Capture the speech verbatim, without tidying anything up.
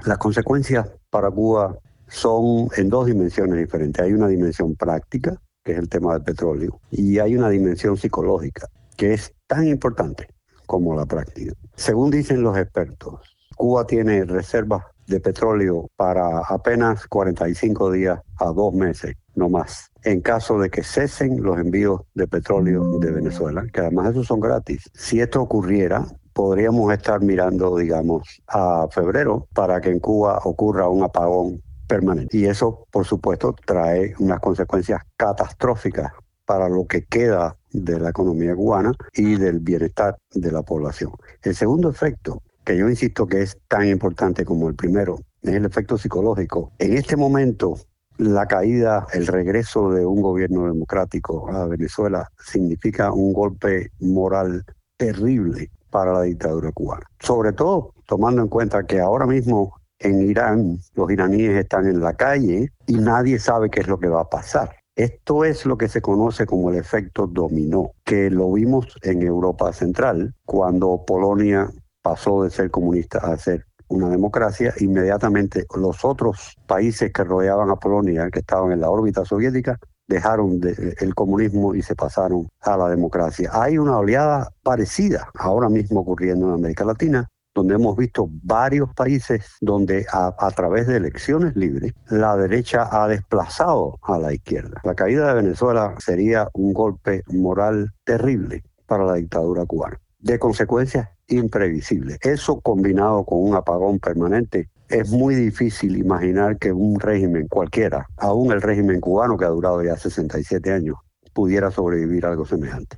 Las consecuencias para Cuba son en dos dimensiones diferentes. Hay una dimensión práctica, que es el tema del petróleo, y hay una dimensión psicológica, que es tan importante como la práctica. Según dicen los expertos, Cuba tiene reservas de petróleo para apenas cuarenta y cinco días a dos meses, no más, en caso de que cesen los envíos de petróleo de Venezuela, que además esos son gratis. Si esto ocurriera, podríamos estar mirando, digamos, a febrero para que en Cuba ocurra un apagón permanente. Y eso, por supuesto, trae unas consecuencias catastróficas para lo que queda de la economía cubana y del bienestar de la población. El segundo efecto, que yo insisto que es tan importante como el primero, es el efecto psicológico. En este momento, la caída, el regreso de un gobierno democrático a Venezuela significa un golpe moral terrible para la dictadura cubana. Sobre todo tomando en cuenta que ahora mismo en Irán los iraníes están en la calle y nadie sabe qué es lo que va a pasar. Esto es lo que se conoce como el efecto dominó, que lo vimos en Europa Central cuando Polonia pasó de ser comunista a ser una democracia. Inmediatamente los otros países que rodeaban a Polonia, que estaban en la órbita soviética, dejaron de, el comunismo y se pasaron a la democracia. Hay una oleada parecida ahora mismo ocurriendo en América Latina, donde hemos visto varios países donde a, a través de elecciones libres la derecha ha desplazado a la izquierda. La caída de Venezuela sería un golpe moral terrible para la dictadura cubana, de consecuencias imprevisibles. Eso combinado con un apagón permanente, es muy difícil imaginar que un régimen cualquiera, aún el régimen cubano que ha durado ya sesenta y siete años, pudiera sobrevivir a algo semejante.